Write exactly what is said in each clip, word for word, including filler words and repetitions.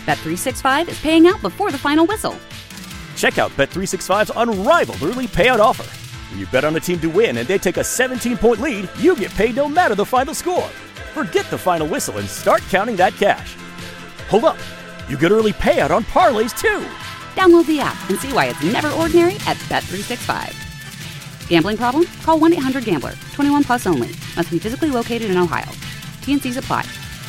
Bet three sixty-five is paying out before the final whistle. Check out Bet three sixty-five's unrivaled early payout offer. When you bet on a team to win and they take a seventeen-point lead, you get paid no matter the final score. Forget the final whistle and start counting that cash. Hold up. You get early payout on parlays, too. Download the app and see why it's never ordinary at Bet three sixty-five. Gambling problem? Call one eight hundred gambler. twenty-one plus only. Must be physically located in Ohio. T N Cs apply.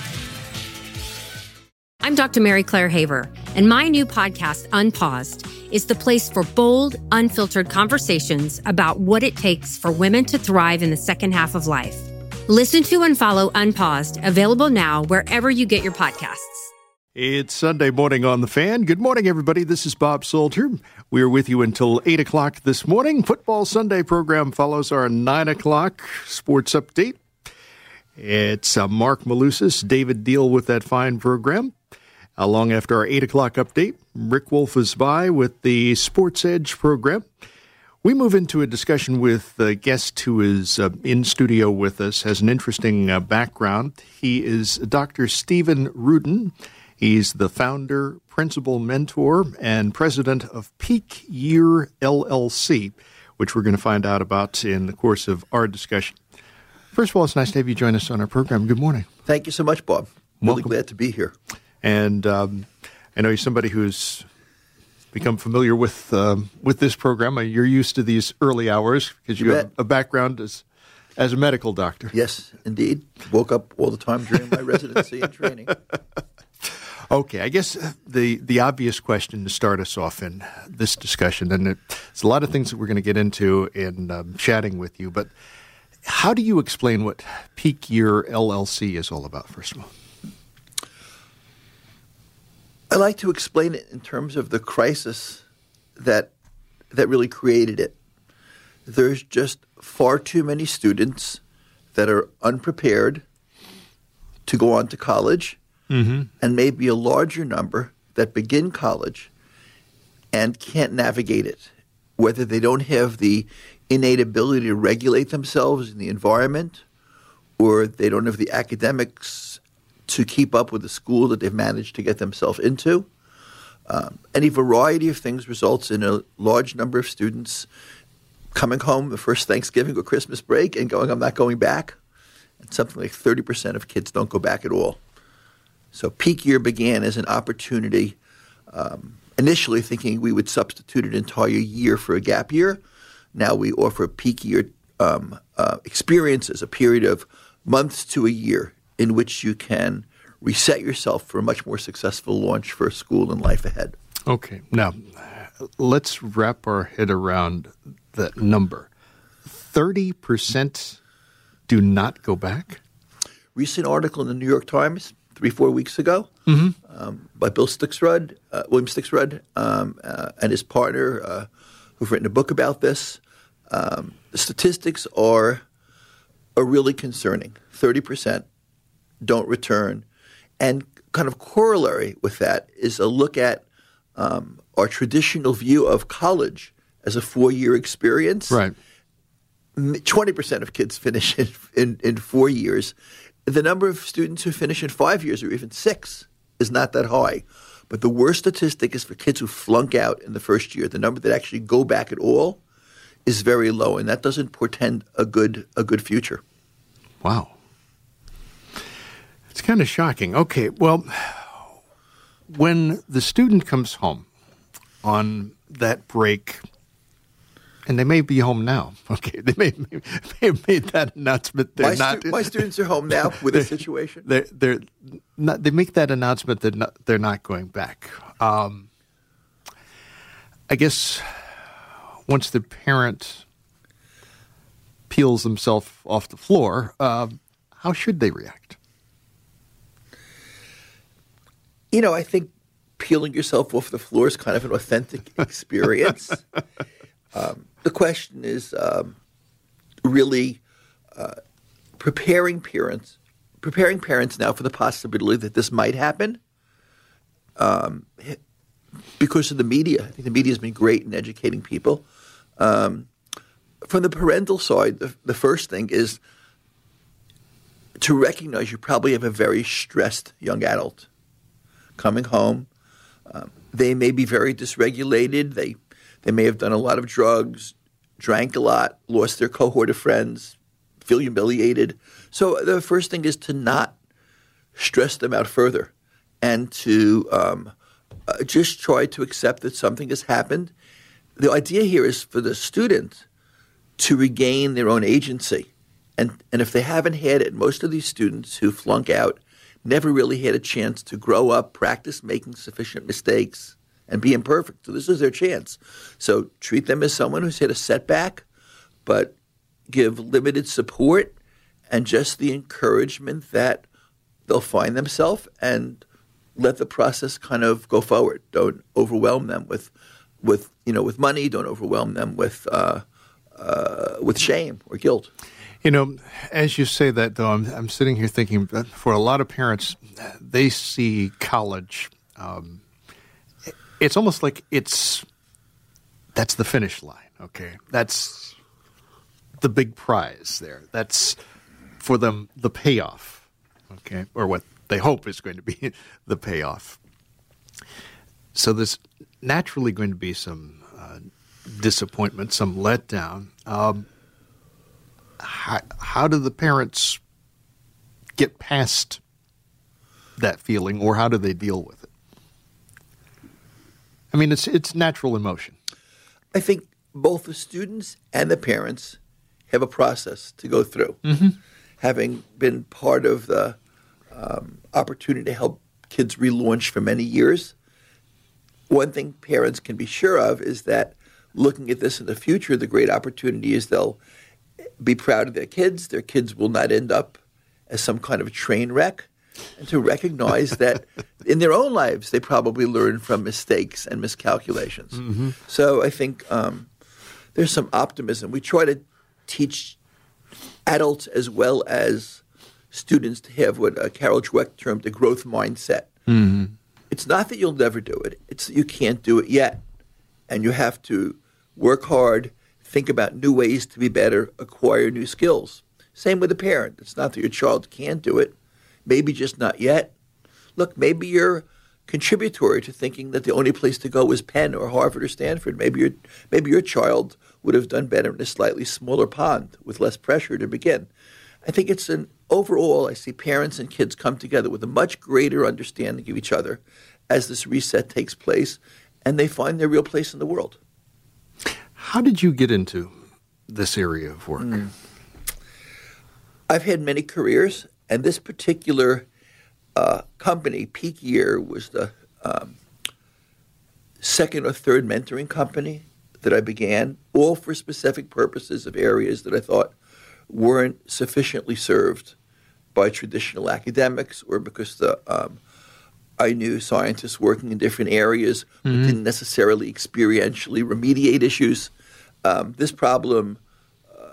I'm Doctor Mary Claire Haver, and my new podcast, Unpaused, is the place for bold, unfiltered conversations about what it takes for women to thrive in the second half of life. Listen to and follow Unpaused, available now wherever you get your podcasts. It's Sunday morning on The Fan. Good morning, everybody. This is Bob Solter. We are with you until eight o'clock this morning. Football Sunday program follows our nine o'clock sports update. It's uh, Mark Malusis, David Deal with that fine program. Uh, long after our eight o'clock update, Rick Wolf is by with the Sports Edge program. We move into a discussion with a guest who is uh, in studio with us, has an interesting uh, background. He is Doctor Stephen Rudin. He's the founder, principal mentor, and president of Peak Year L L C, which we're going to find out about in the course of our discussion. First of all, it's nice to have you join us on our program. Good morning. Thank you so much, Bob. Really Welcome. Glad to be here. And um, I know you're somebody who's become familiar with um, with this program. You're used to these early hours because you, you have a background as as a medical doctor. Yes, indeed. Woke up all the time during my residency and training. Okay, I guess the the obvious question to start us off in this discussion, and there's a lot of things that we're going to get into in um, chatting with you, but how do you explain what Peak Year L L C is all about, first of all? I like to explain it in terms of the crisis that that really created it. There's just far too many students that are unprepared to go on to college, mm-hmm. and maybe a larger number that begin college and can't navigate it, whether they don't have the innate ability to regulate themselves in the environment or they don't have the academics to keep up with the school that they've managed to get themselves into. Um, any variety of things results in a large number of students coming home the first Thanksgiving or Christmas break and going, I'm not going back. And something like thirty percent of kids don't go back at all. So Peak Year began as an opportunity, um, initially thinking we would substitute an entire year for a gap year. Now we offer Peak Year um, uh, experiences, a period of months to a year in which you can reset yourself for a much more successful launch for school and life ahead. Okay. Now, let's wrap our head around that number. thirty percent do not go back? Recent article in the New York Times three, four weeks ago mm-hmm. um, by Bill Stixrud, uh, William Stixrud, um, uh, and his partner uh, who've written a book about this. Um, the statistics are are really concerning. thirty percent don't return. And kind of corollary with that is a look at um, our traditional view of college as a four-year experience. Right. twenty percent of kids finish in, in, in four years. The number of students who finish in five years or even six is not that high. But the worst statistic is for kids who flunk out in the first year. The number that actually go back at all is very low, and that doesn't portend a good a good future. Wow. It's kind of shocking. Okay, well, when the student comes home on that break, and they may be home now. Okay, they may, may, may have made that announcement. They're my, not. Stu- my students are home now with a situation. They're, they're not, they make that announcement that not, they're not going back. Um, I guess once the parent peels themselves off the floor, uh, how should they react? You know, I think peeling yourself off the floor is kind of an authentic experience. um, the question is um, really uh, preparing parents, preparing parents now for the possibility that this might happen. Um, because of the media, I think the media has been great in educating people. Um, from the parental side, the, the first thing is to recognize you probably have a very stressed young adult coming home. Um, they may be very dysregulated. They they may have done a lot of drugs, drank a lot, lost their cohort of friends, feel humiliated. So the first thing is to not stress them out further and to um, uh, just try to accept that something has happened. The idea here is for the student to regain their own agency. And, and if they haven't had it, most of these students who flunk out never really had a chance to grow up, practice making sufficient mistakes, and be imperfect. So this is their chance. So treat them as someone who's had a setback, but give limited support and just the encouragement that they'll find themselves and let the process kind of go forward. Don't overwhelm them with, with you know, with money. Don't overwhelm them with uh, uh, with shame or guilt. You know, as you say that, though, I'm, I'm sitting here thinking that for a lot of parents, they see college. Um, it's almost like it's that's the finish line. Okay, that's the big prize there. That's for them the payoff. Okay, or what they hope is going to be the payoff. So there's naturally going to be some uh, disappointment, some letdown. Um, how, how do the parents get past that feeling, or how do they deal with it? I mean, it's it's natural emotion. I think both the students and the parents have a process to go through. Mm-hmm. Having been part of the um, opportunity to help kids relaunch for many years, one thing parents can be sure of is that looking at this in the future, the great opportunity is they'll be proud of their kids. Their kids will not end up as some kind of train wreck, and to recognize that in their own lives they probably learn from mistakes and miscalculations. Mm-hmm. So I think um, there's some optimism. We try to teach adults as well as students to have what uh, Carol Dweck termed the growth mindset. Mm-hmm. It's not that you'll never do it. It's that you can't do it yet. And you have to work hard, think about new ways to be better, acquire new skills. Same with a parent. It's not that your child can't do it, maybe just not yet. Look, maybe you're contributory to thinking that the only place to go is Penn or Harvard or Stanford. Maybe your maybe your child would have done better in a slightly smaller pond with less pressure to begin. I think it's an overall, I see parents and kids come together with a much greater understanding of each other as this reset takes place, and they find their real place in the world. How did you get into this area of work? Mm. I've had many careers, and this particular uh, company, Peak Year, was the um, second or third mentoring company that I began, all for specific purposes of areas that I thought weren't sufficiently served by traditional academics, or because the um, I knew scientists working in different areas mm-hmm. didn't necessarily experientially remediate issues. Um, this problem uh,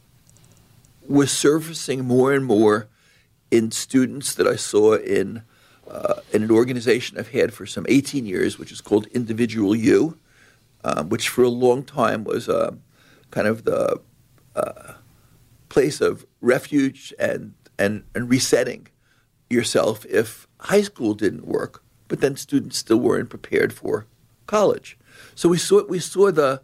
was surfacing more and more in students that I saw in, uh, in an organization I've had for some eighteen years, which is called Individual U, um, which for a long time was uh, kind of the uh, place of refuge and, and, and resetting yourself if high school didn't work, but then students still weren't prepared for college. So we saw we saw the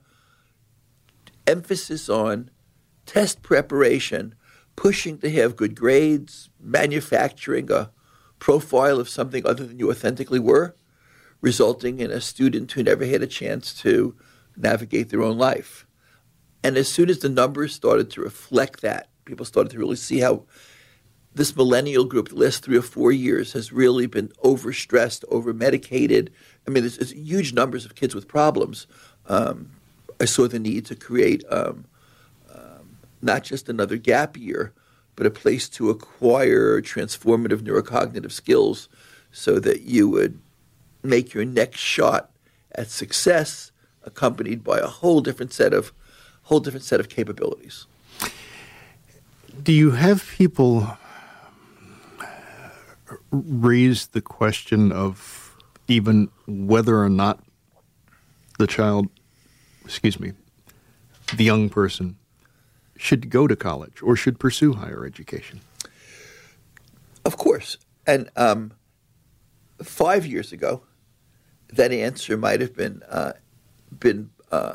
emphasis on test preparation, pushing to have good grades, manufacturing a profile of something other than you authentically were, resulting in a student who never had a chance to navigate their own life. And as soon as the numbers started to reflect that, people started to really see how this millennial group, the last three or four years, has really been overstressed, over-medicated. I mean, there's, there's huge numbers of kids with problems. Um, I saw the need to create um, um, not just another gap year, but a place to acquire transformative neurocognitive skills so that you would make your next shot at success accompanied by a whole different set of whole different set of capabilities. Do you have people raise the question of even whether or not the child, excuse me, the young person should go to college or should pursue higher education? Of course. And um, five years ago, that answer might have been uh, been uh,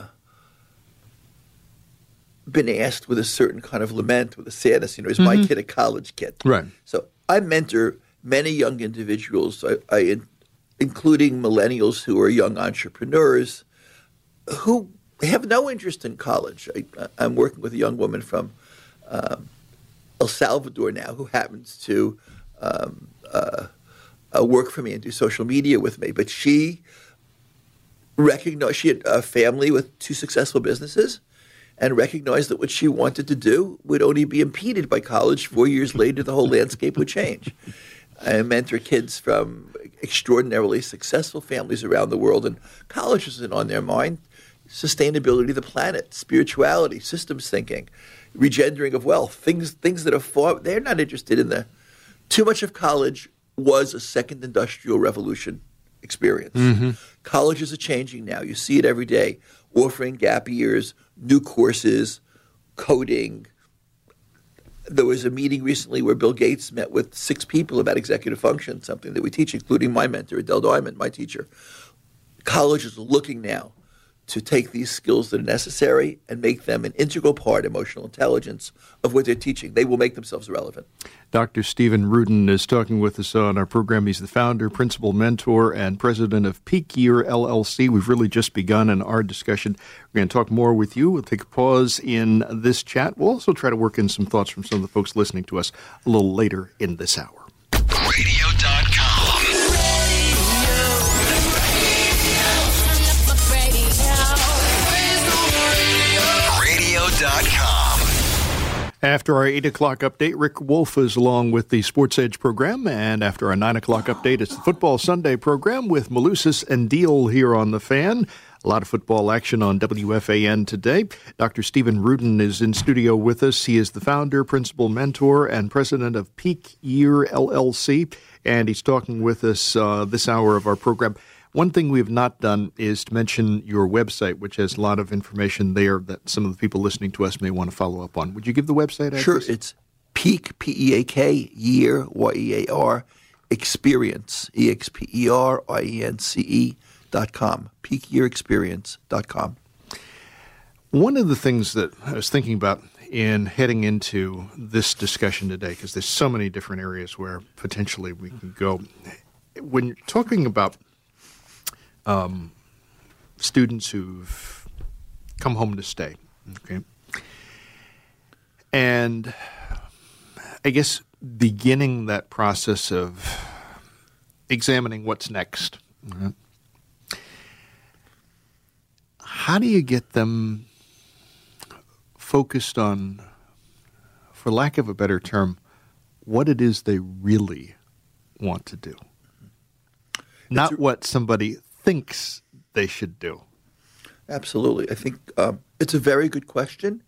been asked with a certain kind of lament, with a sadness. You know, is mm-hmm. my kid a college kid? Right. So I mentor many young individuals, I, I, including millennials who are young entrepreneurs, who have no interest in college. I, I'm working with a young woman from um, El Salvador now who happens to um, uh, uh, work for me and do social media with me. But she recognized she had a family with two successful businesses and recognized that what she wanted to do would only be impeded by college. Four years later, the whole landscape would change. I mentor kids from extraordinarily successful families around the world, and college isn't on their mind. Sustainability of the planet, spirituality, systems thinking, regendering of wealth, things things that are far, they're not interested in. The too much of college was a second industrial revolution experience. Mm-hmm. Colleges are changing now. You see it every day, offering gap years, new courses, coding. There was a meeting recently where Bill Gates met with six people about executive function, something that we teach, including my mentor, Adele Diamond, my teacher. Colleges are looking now to take these skills that are necessary and make them an integral part, emotional intelligence, of what they're teaching. They will make themselves relevant. Doctor Stephen Rudin is talking with us on our program. He's the founder, principal mentor, and president of Peak Year L L C. We've really just begun in our discussion. We're going to talk more with you. We'll take a pause in this chat. We'll also try to work in some thoughts from some of the folks listening to us a little later in this hour. radio dot com. radio dot com. After our eight o'clock update, Rick Wolf is along with the Sports Edge program. And after our nine o'clock update, it's the Football Sunday program with Malusis and Deal here on The Fan. A lot of football action on W F A N today. Doctor Stephen Rudin is in studio with us. He is the founder, principal mentor, and president of Peak Year L L C. And he's talking with us uh, this hour of our program. One thing we have not done is to mention your website, which has a lot of information there that some of the people listening to us may want to follow up on. Would you give the website address? Sure. It's Peak, P E A K, Year, Y E A R, Experience, E X P E R I E N C E dot com, peak year experience dot com. One of the things that I was thinking about in heading into this discussion today, because there's so many different areas where potentially we can go, when you're talking about Um, students who've come home to stay, okay, and I guess beginning that process of examining what's next. Right? How do you get them focused on, for lack of a better term, what it is they really want to do, not a- what somebody thinks they should do? Absolutely. I think um, it's a very good question.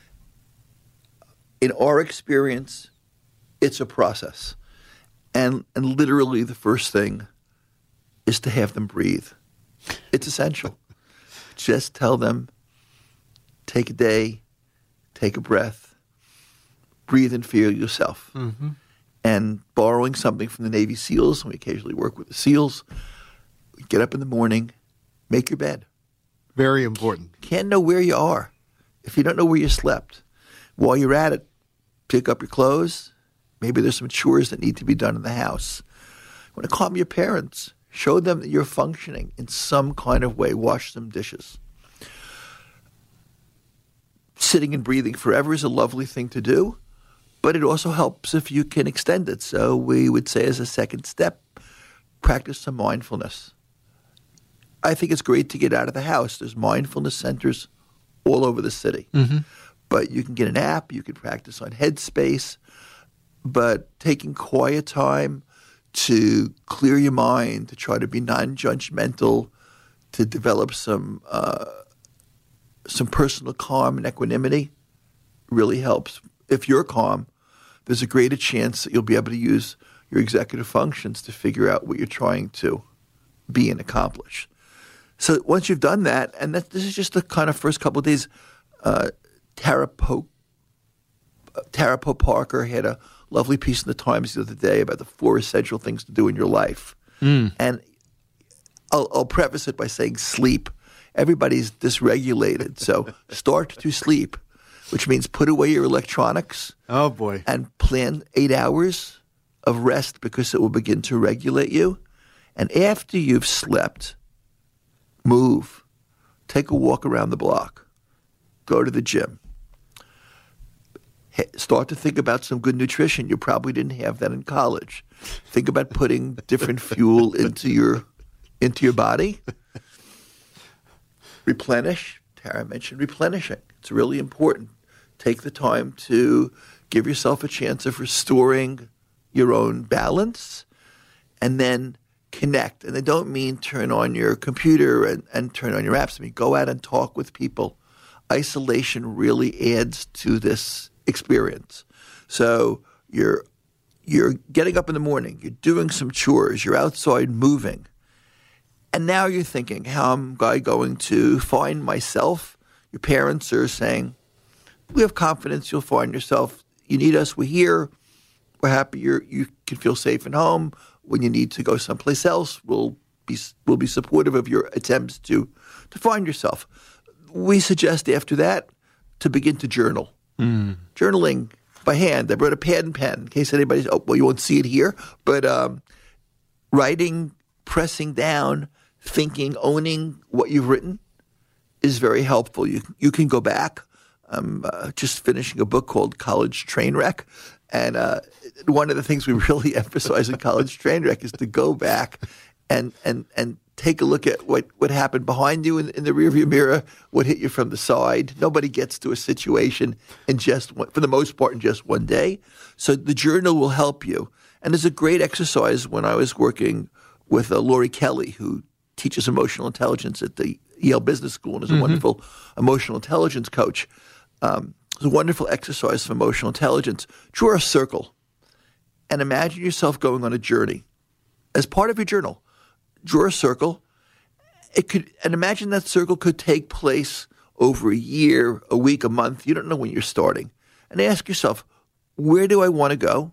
In our experience, it's a process. And, and literally the first thing is to have them breathe. It's essential. Just tell them, take a day, take a breath, breathe and feel yourself. Mm-hmm. And borrowing something from the Navy SEALs, we occasionally work with the SEALs, get up in the morning, make your bed. Very important. You can't know where you are if you don't know where you slept. While you're at it, pick up your clothes. Maybe there's some chores that need to be done in the house. You want to calm your parents. Show them that you're functioning in some kind of way. Wash some dishes. Sitting and breathing forever is a lovely thing to do, but it also helps if you can extend it. So we would say as a second step, practice some mindfulness. I think it's great to get out of the house. There's mindfulness centers all over the city. Mm-hmm. But you can get an app. You can practice on Headspace. But taking quiet time to clear your mind, to try to be non-judgmental, to develop some uh, some personal calm and equanimity really helps. If you're calm, there's a greater chance that you'll be able to use your executive functions to figure out what you're trying to be and accomplish. So once you've done that, and that, this is just the kind of first couple of days, uh, Tara Pope, uh, Tara Pope Parker had a lovely piece in the Times the other day about the four essential things to do in your life. Mm. And I'll, I'll preface it by saying sleep. Everybody's dysregulated. So start to sleep, which means put away your electronics. Oh, boy. And plan eight hours of rest because it will begin to regulate you. And after you've slept, move. Take a walk around the block. Go to the gym. Start to think about some good nutrition. You probably didn't have that in college. Think about putting different fuel into your into your body. Replenish. Tara mentioned replenishing. It's really important. Take the time to give yourself a chance of restoring your own balance, and then connect. And I don't mean turn on your computer and, and turn on your apps. I mean, go out and talk with people. Isolation really adds to this experience. So you're you're getting up in the morning, you're doing some chores, you're outside moving, and now you're thinking, how am I going to find myself? Your parents are saying, we have confidence you'll find yourself. You need us, we're here. We're happy you're, you can feel safe at home. When you need to go someplace else, we'll be we'll be supportive of your attempts to to find yourself. We suggest after that to begin to journal. Mm. Journaling by hand. I brought a pad and pen in case anybody's, oh, well, you won't see it here, but um, writing, pressing down, thinking, owning what you've written is very helpful. You you can go back. I'm uh, just finishing a book called College Trainwreck, and uh, one of the things we really emphasize in College Trainwreck is to go back and and and take a look at what, what happened behind you in, in the rearview mirror, what hit you from the side. Nobody gets to a situation in just one, for the most part, in just one day. So the journal will help you. And there's a great exercise when I was working with uh, Lori Kelly, who teaches emotional intelligence at the Yale Business School and is a mm-hmm. wonderful emotional intelligence coach. Um, it's a wonderful exercise of emotional intelligence. Draw a circle and imagine yourself going on a journey. As part of your journal, draw a circle. It could, and imagine that circle could take place over a year, a week, a month. You don't know when you're starting. And ask yourself, where do I want to go?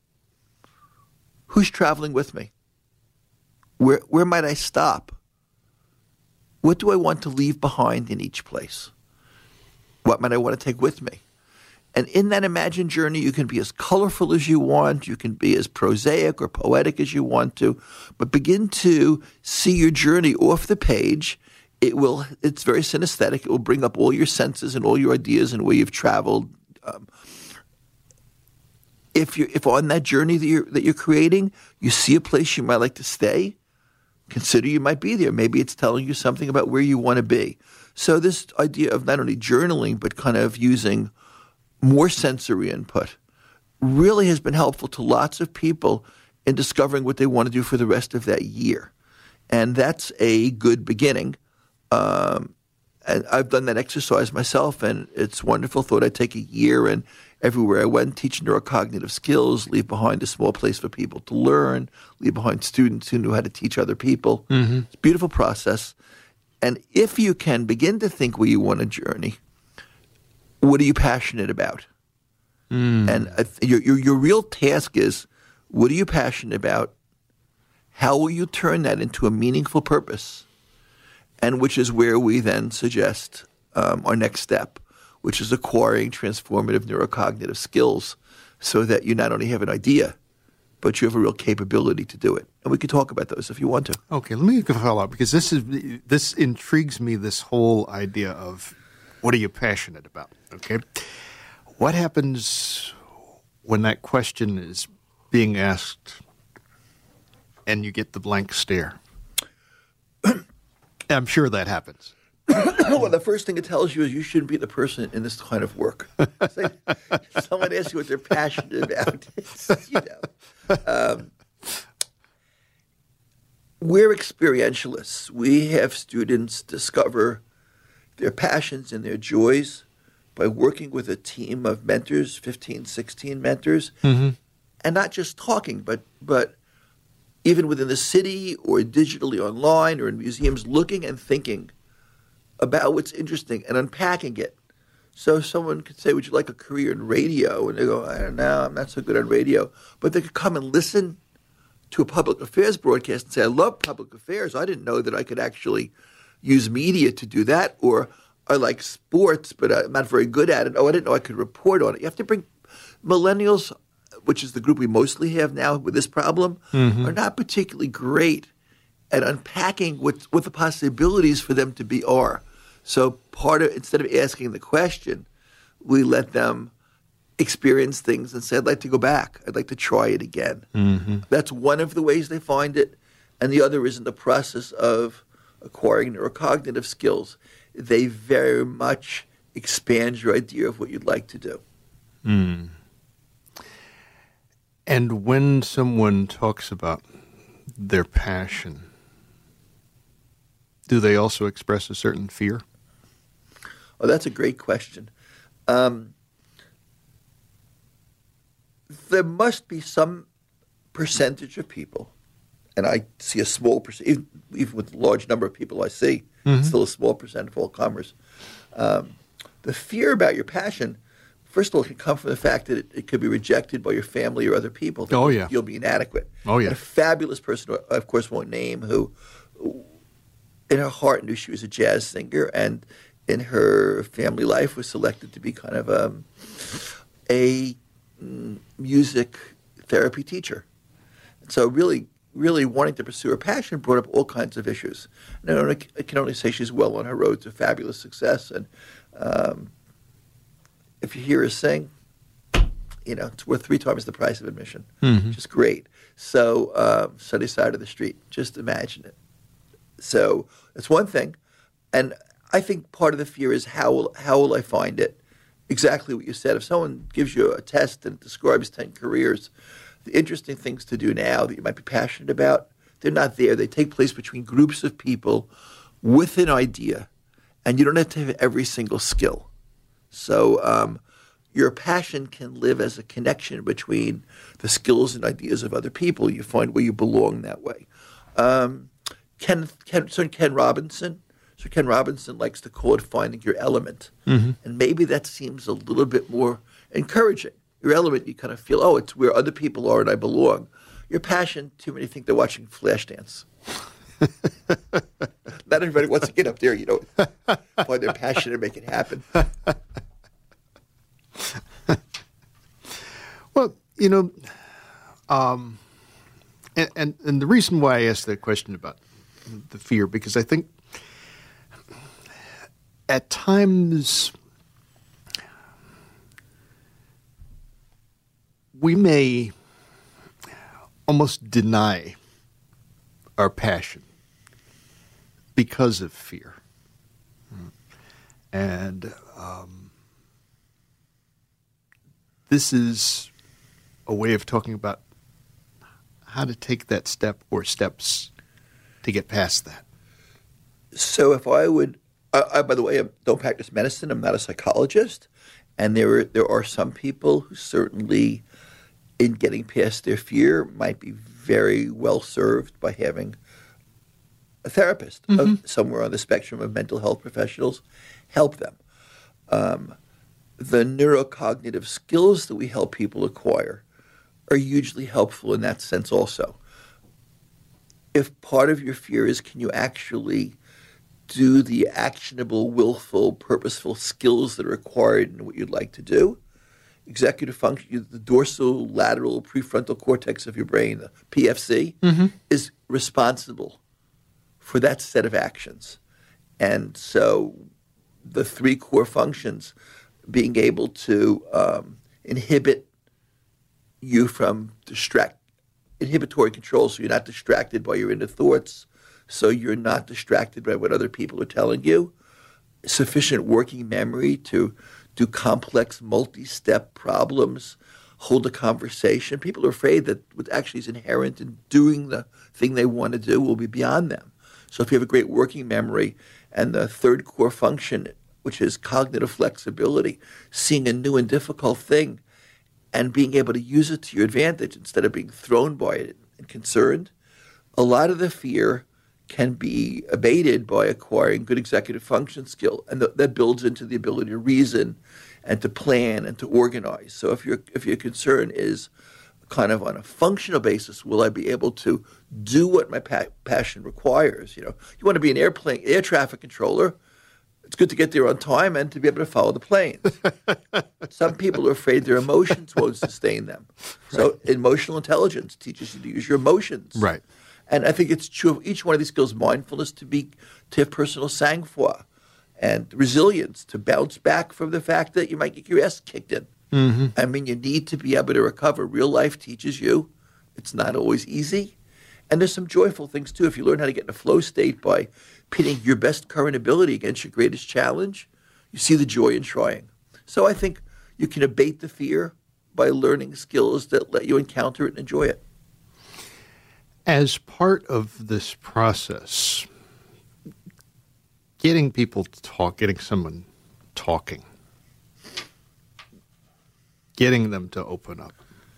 Who's traveling with me? Where where might I stop? What do I want to leave behind in each place? What might I want to take with me? And in that imagined journey, you can be as colorful as you want. You can be as prosaic or poetic as you want to. But begin to see your journey off the page. It will. It's very synesthetic. It will bring up all your senses and all your ideas and where you've traveled. Um, if you if on that journey that you're that you're creating, you see a place you might like to stay, consider you might be there. Maybe it's telling you something about where you want to be. So this idea of not only journaling but kind of using more sensory input really has been helpful to lots of people in discovering what they want to do for the rest of that year. And that's a good beginning. Um, and I've done that exercise myself, and it's wonderful. Thought I'd take a year and everywhere I went, teach neurocognitive skills, leave behind a small place for people to learn, leave behind students who knew how to teach other people. Mm-hmm. It's a beautiful process. And if you can begin to think where you want to journey, what are you passionate about? Mm. And uh, your, your your real task is, what are you passionate about? How will you turn that into a meaningful purpose? And which is where we then suggest um, our next step, which is acquiring transformative neurocognitive skills so that you not only have an idea, but you have a real capability to do it. And we could talk about those if you want to. Okay, let me follow up, because this is this intrigues me, this whole idea of what are you passionate about, okay? What happens when that question is being asked and you get the blank stare? I'm sure that happens. Well, the first thing it tells you is you shouldn't be the person in this kind of work. Someone asks you what they're passionate about. you know, um, we're experientialists. We have students discover their passions and their joys by working with a team of mentors, fifteen, sixteen mentors, mm-hmm. and not just talking, but but even within the city or digitally online or in museums, looking and thinking about what's interesting and unpacking it. So someone could say, would you like a career in radio? And they go, I don't know, I'm not so good on radio. But they could come and listen to a public affairs broadcast and say, I love public affairs. I didn't know that I could actually use media to do that. Or I like sports, but I'm not very good at it. Oh, I didn't know I could report on it. You have to bring millennials, which is the group we mostly have now with this problem, mm-hmm. are not particularly great at unpacking what, what the possibilities for them to be are. So part of, instead of asking the question, we let them experience things and say, I'd like to go back. I'd like to try it again. Mm-hmm. That's one of the ways they find it. And the other is in the process of acquiring neurocognitive skills. They very much expand your idea of what you'd like to do. Mm. And when someone talks about their passion, do they also express a certain fear? Oh, that's a great question. Um, there must be some percentage of people, and I see a small percent, even, even with the large number of people I see, mm-hmm. it's still a small percent of all comers. Um, the fear about your passion, first of all, can come from the fact that it, it could be rejected by your family or other people. Oh, yeah. You'll be inadequate. Oh, yeah. And a fabulous person, who I, of course, won't name, who in her heart knew she was a jazz singer, and in her family life was selected to be kind of um, a music therapy teacher. And so really, really wanting to pursue her passion brought up all kinds of issues. And I, I can only say she's well on her road to fabulous success. And um, if you hear her sing, you know, it's worth three times the price of admission. Mm-hmm. Which is great. So um, sunny side of the street, just imagine it. So that's one thing. And I think part of the fear is how will, how will I find it? Exactly what you said. If someone gives you a test and describes ten careers, the interesting things to do now that you might be passionate about, they're not there. They take place between groups of people with an idea, and you don't have to have every single skill. So um, your passion can live as a connection between the skills and ideas of other people. You find where you belong that way. Um, Ken, Ken, Sir Ken Robinson, Sir Ken Robinson likes to call it finding your element. Mm-hmm. And maybe that seems a little bit more encouraging. Your element, you kind of feel, oh, it's where other people are and I belong. Your passion, too many think they're watching Flashdance. Not everybody wants to get up there, you know, find their passion and make it happen. Well, you know, um, and, and, and the reason why I asked that question about the fear, because I think at times we may almost deny our passion because of fear. And um, this is a way of talking about how to take that step or steps to get past that. So if I would, I, I, by the way, I don't practice medicine. I'm not a psychologist. And there are, there are some people who certainly, in getting past their fear, might be very well served by having a therapist mm-hmm. of, somewhere on the spectrum of mental health professionals help them. Um, the neurocognitive skills that we help people acquire are hugely helpful in that sense also. If part of your fear is, can you actually do the actionable, willful, purposeful skills that are required in what you'd like to do? Executive function, the dorsal lateral prefrontal cortex of your brain, the P F C, mm-hmm. is responsible for that set of actions. And so the three core functions, being able to um, inhibit you from distract, inhibitory control, so you're not distracted by your inner thoughts, so you're not distracted by what other people are telling you, sufficient working memory to do complex multi-step problems, hold a conversation. People are afraid that what actually is inherent in doing the thing they want to do will be beyond them. So if you have a great working memory and the third core function, which is cognitive flexibility, seeing a new and difficult thing and being able to use it to your advantage instead of being thrown by it and concerned, a lot of the fear can be abated by acquiring good executive function skill, and th- that builds into the ability to reason and to plan and to organize. So if your if your concern is kind of on a functional basis, will I be able to do what my pa- passion requires? You know, you want to be an airplane air traffic controller. It's good to get there on time and to be able to follow the planes. Some people are afraid their emotions won't sustain them. So right. Emotional intelligence teaches you to use your emotions. Right. And I think it's true of each one of these skills: mindfulness, to be to have personal sang-froid, and resilience, to bounce back from the fact that you might get your ass kicked in. Mm-hmm. I mean, you need to be able to recover. Real life teaches you. It's not always easy. And there's some joyful things, too. If you learn how to get in a flow state by pitting your best current ability against your greatest challenge, you see the joy in trying. So I think you can abate the fear by learning skills that let you encounter it and enjoy it. As part of this process, getting people to talk, getting someone talking, getting them to open up.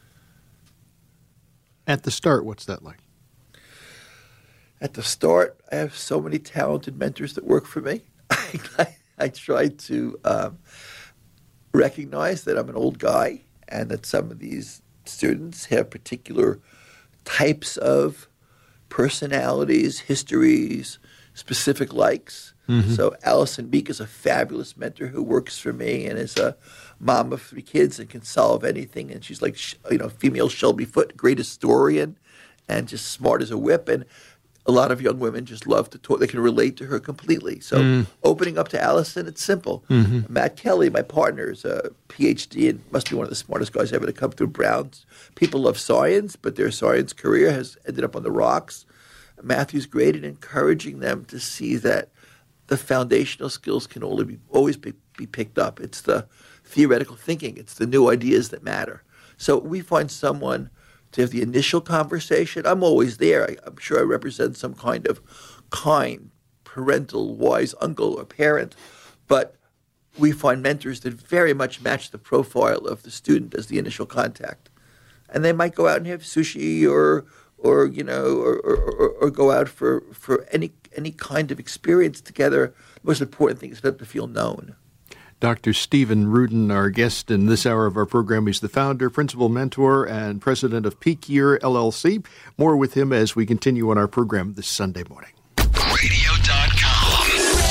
At the start, what's that like? At the start, I have so many talented mentors that work for me. I, I, I try to um, recognize that I'm an old guy and that some of these students have particular types of personalities, histories, specific likes. Mm-hmm. So Allison Meek is a fabulous mentor who works for me and is a mom of three kids and can solve anything. And she's like, you know, female Shelby Foote, great historian and just smart as a whip. And a lot of young women just love to talk. They can relate to her completely. So mm. opening up to Allison, it's simple. Mm-hmm. Matt Kelly, my partner, is a P H D and must be one of the smartest guys ever to come through Brown. People love science, but their science career has ended up on the rocks. Matthew's great at encouraging them to see that the foundational skills can only be, always be, be picked up. It's the theoretical thinking. It's the new ideas that matter. So we find someone to have the initial conversation. I'm always there. I, I'm sure I represent some kind of kind, parental, wise uncle or parent. But we find mentors that very much match the profile of the student as the initial contact. And they might go out and have sushi or, or you know, or, or, or, or go out for, for any any kind of experience together. The most important thing is for them to feel known. Doctor Stephen Rudin, our guest in this hour of our program. He's the founder, principal mentor, and president of Peak Year L L C. More with him as we continue on our program this Sunday morning. radio dot com.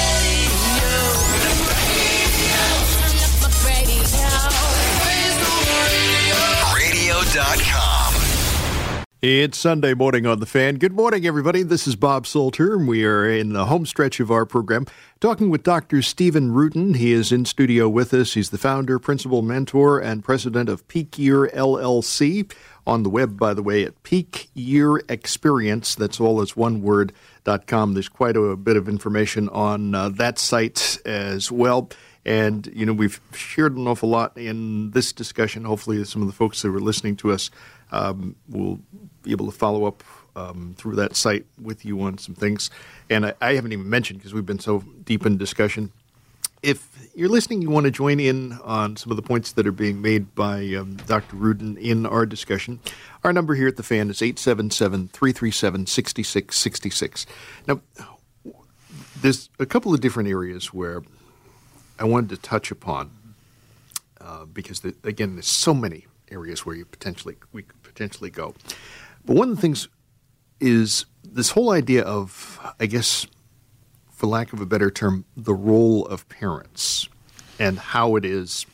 radio dot com. It's Sunday morning on The Fan. Good morning, everybody. This is Bob Salter, and we are in the home stretch of our program talking with Doctor Stephen Rudin. He is in studio with us. He's the founder, principal mentor, and president of Peak Year L L C. On the web, by the way, at Peak Year Experience. That's all as one word, dot com. There's quite a bit of information on uh, that site as well. And, you know, we've shared an awful lot in this discussion. Hopefully some of the folks that were listening to us um, will be able to follow up um, through that site with you on some things. And I, I haven't even mentioned, because we've been so deep in discussion, if you're listening, you want to join in on some of the points that are being made by um, Doctor Rudin in our discussion, our number here at The Fan is eight seven seven, three three seven, six six six six. Now, there's a couple of different areas where I wanted to touch upon, uh, because, the, again, there's so many areas where you potentially we could potentially go. But one of the things is this whole idea of, I guess, for lack of a better term, the role of parents and how it is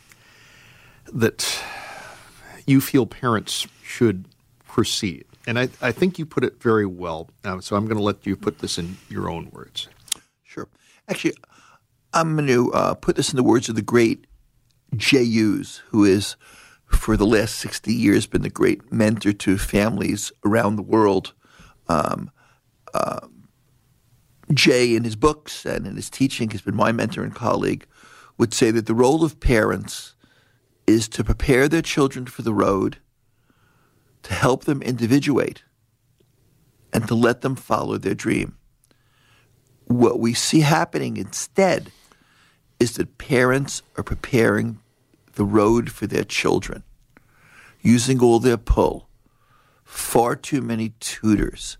that you feel parents should proceed. And I, I think you put it very well. Uh, so I'm going to let you put this in your own words. Sure. Actually, I'm going to uh, put this in the words of the great Jay Hughes, who is, for the last sixty years, been the great mentor to families around the world. Um, uh, Jay, in his books and in his teaching, has been my mentor and colleague, would say that the role of parents is to prepare their children for the road, to help them individuate, and to let them follow their dream. What we see happening instead is that parents are preparing the road for their children, using all their pull. Far too many tutors.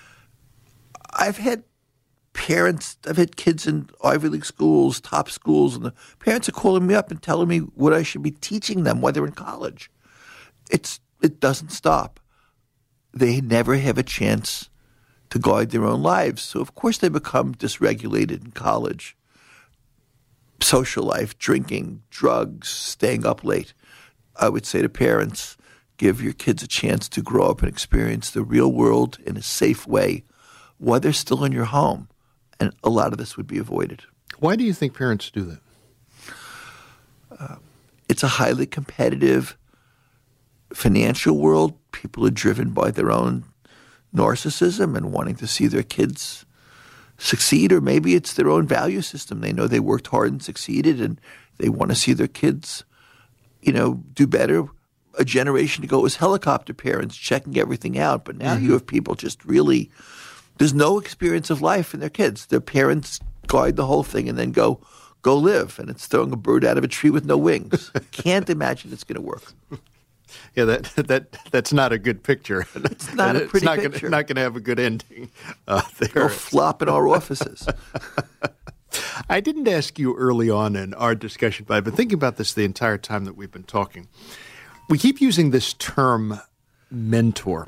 I've had parents, I've had kids in Ivy League schools, top schools, and the parents are calling me up and telling me what I should be teaching them while they're in college. It's it doesn't stop. They never have a chance to guide their own lives. So, of course, they become dysregulated in college. Social life, drinking, drugs, staying up late. I would say to parents, give your kids a chance to grow up and experience the real world in a safe way while they're still in your home. And a lot of this would be avoided. Why do you think parents do that? Uh, it's a highly competitive financial world. People are driven by their own narcissism and wanting to see their kids succeed, or maybe it's their own value system. They know they worked hard and succeeded, and they want to see their kids, you know, do better. A generation ago, it was helicopter parents checking everything out, but now mm-hmm. you have people just really, there's no experience of life in their kids. Their parents guide the whole thing and then go, go live, and it's throwing a bird out of a tree with no wings. Can't imagine it's going to work. Yeah, that that that's not a good picture. It's not a pretty it's not picture. Gonna, not going to have a good ending. Uh, there. It'll flop in our offices. I didn't ask you early on in our discussion, but I've been thinking about this the entire time that we've been talking. We keep using this term mentor.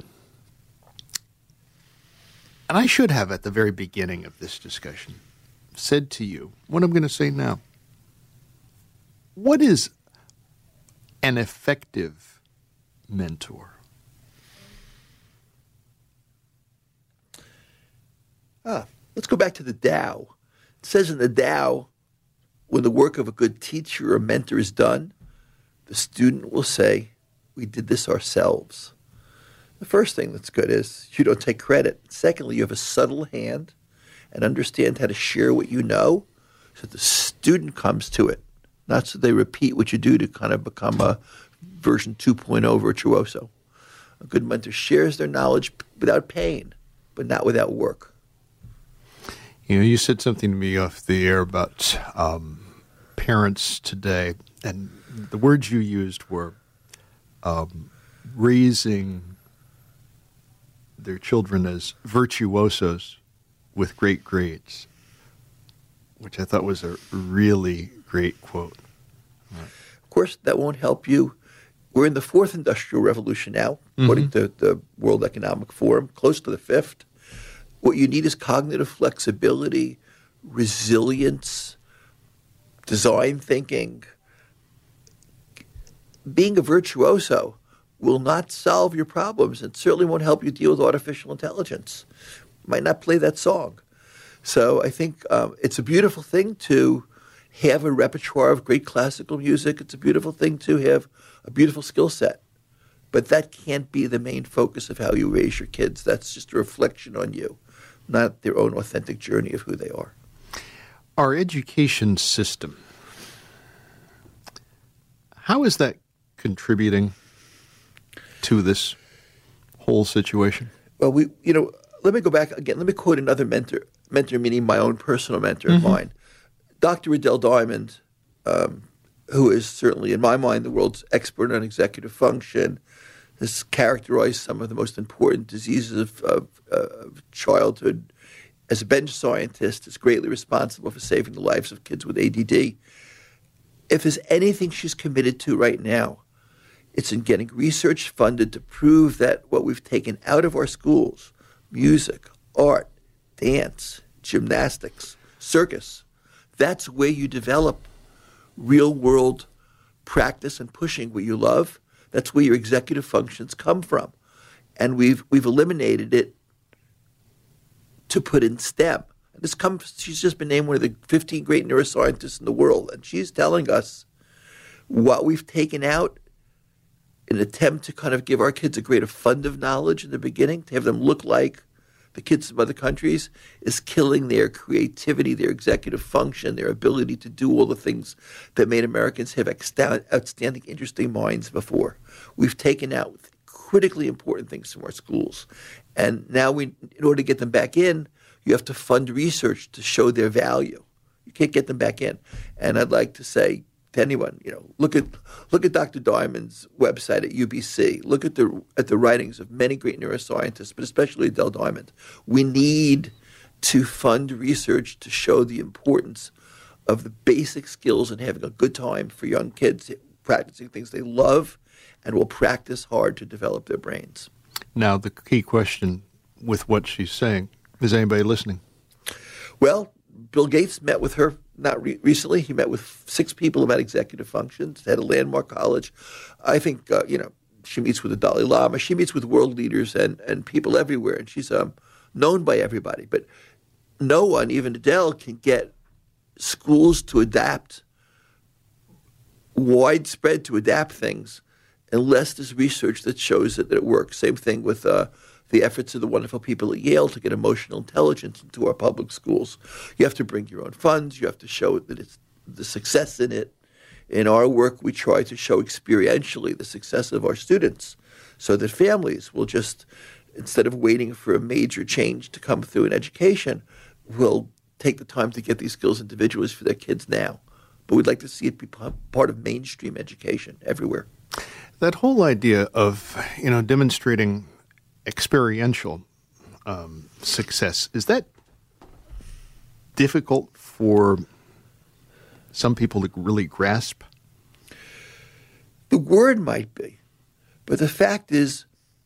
And I should have, at the very beginning of this discussion, said to you what I'm going to say now. What is an effective mentor? Ah, let's go back to the Tao. It says in the Tao, when the work of a good teacher or mentor is done, the student will say, we did this ourselves. The first thing that's good is you don't take credit. Secondly, you have a subtle hand and understand how to share what you know so that the student comes to it, not so they repeat what you do to kind of become a version two point oh virtuoso. A good mentor shares their knowledge without pain, but not without work. You know, you said something to me off the air about um, parents today, and the words you used were um, raising their children as virtuosos with great grades, which I thought was a really great quote. Right. Of course, that won't help you. We're in the fourth industrial revolution now, according mm-hmm. to the World Economic Forum, close to the fifth. What you need is cognitive flexibility, resilience, design thinking. Being a virtuoso will not solve your problems and certainly won't help you deal with artificial intelligence. Might not play that song. So I think um, it's a beautiful thing to have a repertoire of great classical music. It's a beautiful thing to have a beautiful skill set. But that can't be the main focus of how you raise your kids. That's just a reflection on you, not their own authentic journey of who they are. Our education system, how is that contributing to this whole situation? Well, we, you know, let me go back again. Let me quote another mentor, mentor meaning my own personal mentor mm-hmm. of mine, Doctor Adele Diamond, um, who is certainly, in my mind, the world's expert on executive function, has characterized some of the most important diseases of, of, uh, of childhood. As a bench scientist, is greatly responsible for saving the lives of kids with A D D. If there's anything she's committed to right now, it's in getting research funded to prove that what we've taken out of our schools, music, art, dance, gymnastics, circus, that's where you develop real-world practice and pushing what you love. That's where your executive functions come from. And we've we've eliminated it to put in STEM. And this comes, she's just been named one of the fifteen great neuroscientists in the world, and she's telling us what we've taken out in an attempt to kind of give our kids a greater fund of knowledge in the beginning, to have them look like the kids of other countries, is killing their creativity, their executive function, their ability to do all the things that made Americans have outstanding, interesting minds before. We've taken out critically important things from our schools. And now, we, in order to get them back in, you have to fund research to show their value. You can't get them back in. And I'd like to say to anyone, you know, look at look at Doctor Diamond's website at U B C. Look at the at the writings of many great neuroscientists, but especially Adele Diamond. We need to fund research to show the importance of the basic skills and having a good time for young kids, practicing things they love and will practice hard to develop their brains. Now, the key question with what she's saying, is anybody listening? Well, Bill Gates met with her not re- recently. He met with six people about executive functions at a landmark college. I think, uh, you know, she meets with the Dalai Lama. She meets with world leaders and, and people everywhere, and she's um, known by everybody. But no one, even Adele, can get schools to adapt, widespread to adapt things, unless there's research that shows that, that it works. Same thing with uh, the efforts of the wonderful people at Yale to get emotional intelligence into our public schools. You have to bring your own funds. You have to show that it's the success in it. In our work, we try to show experientially the success of our students so that families will just, instead of waiting for a major change to come through in education, will take the time to get these skills individuals for their kids now. But we'd like to see it be part of mainstream education everywhere. That whole idea of, you know, demonstrating experiential um, success, is that difficult for some people to really grasp? The word might be, but the fact is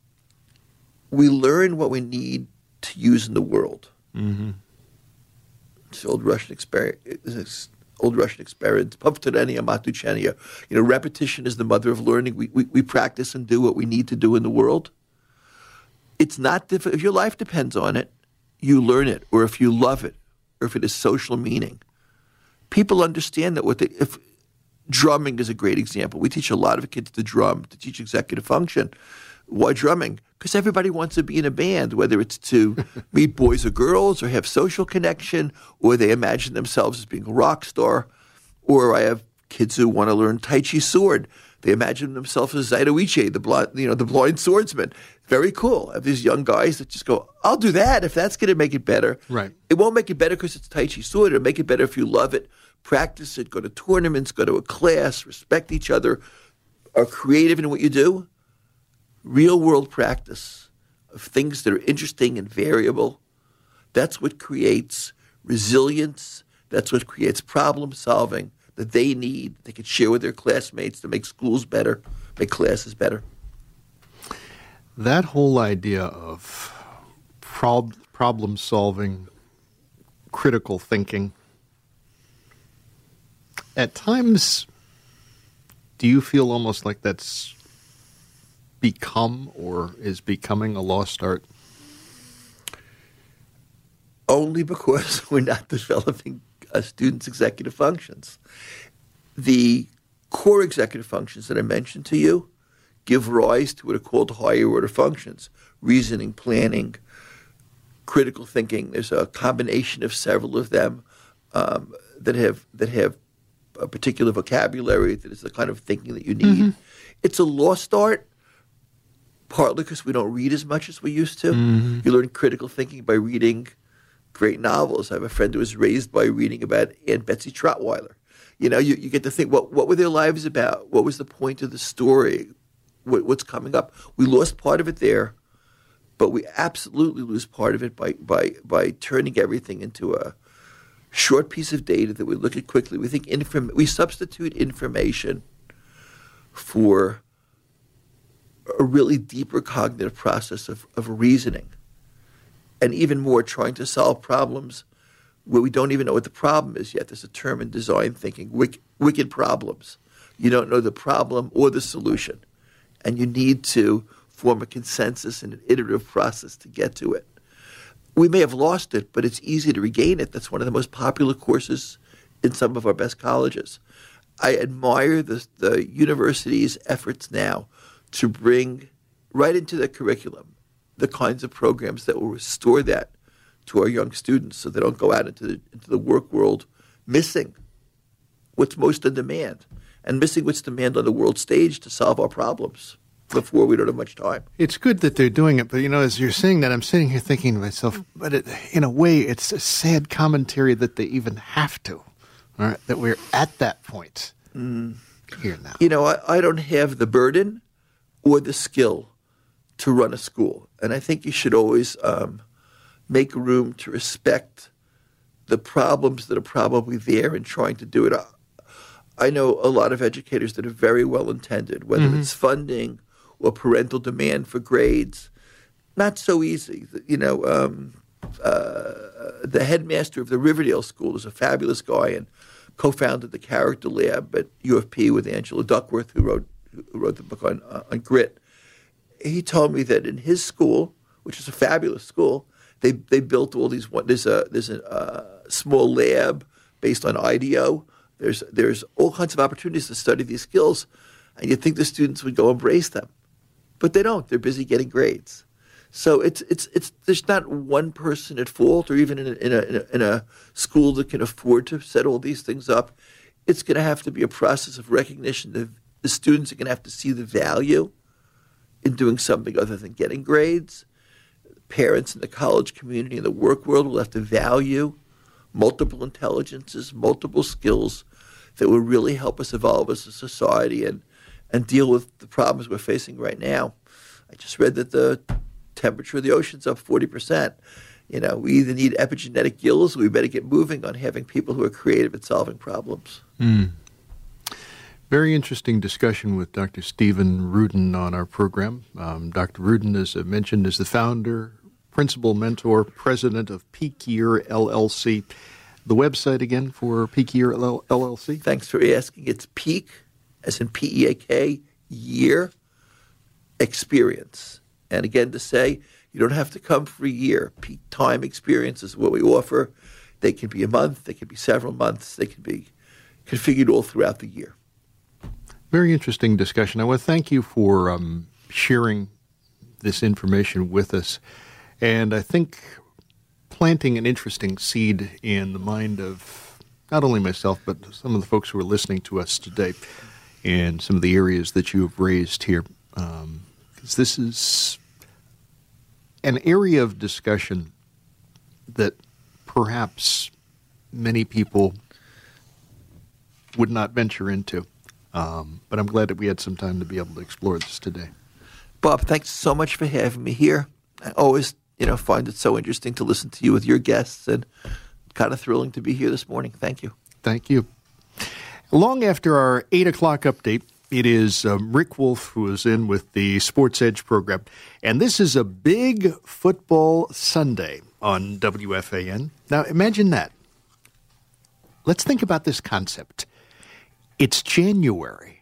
we learn what we need to use in the world. Mm-hmm. It's old Russian experience. Old Russian experience. Povtorenia matuchenia. You know, repetition is the mother of learning. We, we we practice and do what we need to do in the world. It's not difficult. If your life depends on it, you learn it, or if you love it, or if it has social meaning. People understand that what they, if drumming is a great example. We teach a lot of kids to drum, to teach executive function. Why drumming? Because everybody wants to be in a band, whether it's to meet boys or girls or have social connection, or they imagine themselves as being a rock star. Or I have kids who want to learn Tai Chi sword. They imagine themselves as Zaidoichi, the blind, you know, the blind swordsman. Very cool. I have these young guys that just go, I'll do that if that's going to make it better. Right. It won't make it better because it's Tai Chi sword. It'll make it better if you love it, practice it, go to tournaments, go to a class, respect each other, are creative in what you do. Real-world practice of things that are interesting and variable, that's what creates resilience. That's what creates problem-solving that they need, they can share with their classmates to make schools better, make classes better. That whole idea of prob- problem-solving, critical thinking, at times, do you feel almost like that's become or is becoming a lost art? Only because we're not developing uh, students' executive functions. The core executive functions that I mentioned to you give rise to what are called higher order functions: reasoning, planning, critical thinking. There's a combination of several of them um, that have that have a particular vocabulary that is the kind of thinking that you need. Mm-hmm. It's a lost art, partly because we don't read as much as we used to. Mm-hmm. You learn critical thinking by reading great novels. I have a friend who was raised by reading about Aunt Betsy Trotweiler. You know, you, you get to think, what what were their lives about? What was the point of the story? What, what's coming up? We lost part of it there, but we absolutely lose part of it by by by turning everything into a short piece of data that we look at quickly. We think inform- we substitute information for a really deeper cognitive process of, of reasoning, and even more trying to solve problems where we don't even know what the problem is yet. There's a term in design thinking, wick, wicked problems. You don't know the problem or the solution, and you need to form a consensus and an iterative process to get to it. We may have lost it, but it's easy to regain it. That's one of the most popular courses in some of our best colleges. I admire the, the university's efforts now to bring right into the curriculum the kinds of programs that will restore that to our young students so they don't go out into the, into the work world missing what's most in demand and missing what's demand on the world stage to solve our problems before we don't have much time. It's good that they're doing it, but, you know, as you're saying that, I'm sitting here thinking to myself, but it, in a way, it's a sad commentary that they even have to, all right, that we're at that point mm. here now. You know, I, I don't have the burden or the skill to run a school, and I think you should always um, make room to respect the problems that are probably there and trying to do it. I know a lot of educators that are very well intended, whether Mhm. it's funding or parental demand for grades. Not so easy. You know, um, uh, the headmaster of the Riverdale School is a fabulous guy and co-founded the Character Lab at U of P with Angela Duckworth, who wrote who wrote the book on uh, on grit. He told me that in his school, which is a fabulous school, they they built all these. There's a there's a uh, small lab based on I D O. There's there's all kinds of opportunities to study these skills, and you'd think the students would go embrace them, but they don't. They're busy getting grades. So it's it's it's there's not one person at fault, or even in a, in a, in a, in a school that can afford to set all these things up. It's going to have to be a process of recognition. The, the students are going to have to see the value in doing something other than getting grades. Parents in the college community and the work world will have to value multiple intelligences, multiple skills that will really help us evolve as a society and, and deal with the problems we're facing right now. I just read that the temperature of the ocean's up forty percent. You know, we either need epigenetic gills or we better get moving on having people who are creative at solving problems. Mm. Very interesting discussion with Doctor Stephen Rudin on our program. Um, Doctor Rudin, as I mentioned, is the founder, principal mentor, president of Peak Year L L C. The website again for Peak Year L L C? Thanks for asking. It's Peak, as in P E A K, Year Experience. And again, to say, you don't have to come for a year. Peak time experience is what we offer. They can be a month. They can be several months. They can be configured all throughout the year. Very interesting discussion. I want to thank you for um, sharing this information with us. And I think planting an interesting seed in the mind of not only myself, but some of the folks who are listening to us today and some of the areas that you have raised here. Um, because this is an area of discussion that perhaps many people would not venture into. Um, but I'm glad that we had some time to be able to explore this today. Bob, thanks so much for having me here. I always, you know, find it so interesting to listen to you with your guests, and kind of thrilling to be here this morning. Thank you. Thank you. Long after our eight o'clock update, it is um, Rick Wolf who is in with the Sports Edge program. And this is a big football Sunday on W F A N. Now, imagine that. Let's think about this concept. It's January.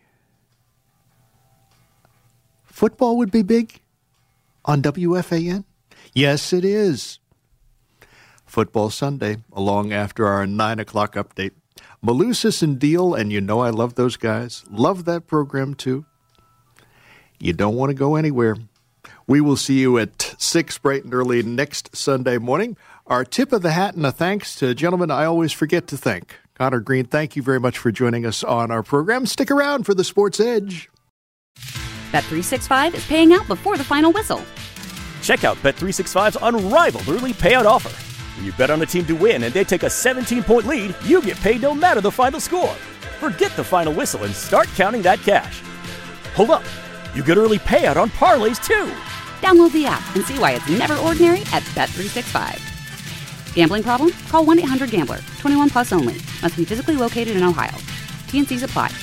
Football would be big on W F A N? Yes, it is. Football Sunday, along after our nine o'clock update. Malusis and Deal, and you know I love those guys. Love that program, too. You don't want to go anywhere. We will see you at six bright and early next Sunday morning. Our tip of the hat and a thanks to gentlemen I always forget to thank. Connor Green, thank you very much for joining us on our program. Stick around for the Sports Edge. Bet three sixty-five is paying out before the final whistle. Check out Bet three sixty-five's unrivaled early payout offer. When you bet on a team to win and they take a seventeen-point lead, you get paid no matter the final score. Forget the final whistle and start counting that cash. Hold up. You get early payout on parlays, too. Download the app and see why it's never ordinary at Bet three sixty-five. Gambling problem? Call one eight hundred gambler. twenty-one plus only. Must be physically located in Ohio. T N Cs apply.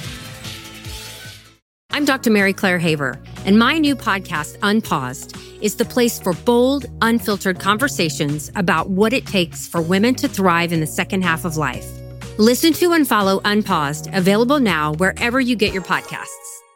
I'm Doctor Mary Claire Haver, and my new podcast, Unpaused, is the place for bold, unfiltered conversations about what it takes for women to thrive in the second half of life. Listen to and follow Unpaused, available now wherever you get your podcasts.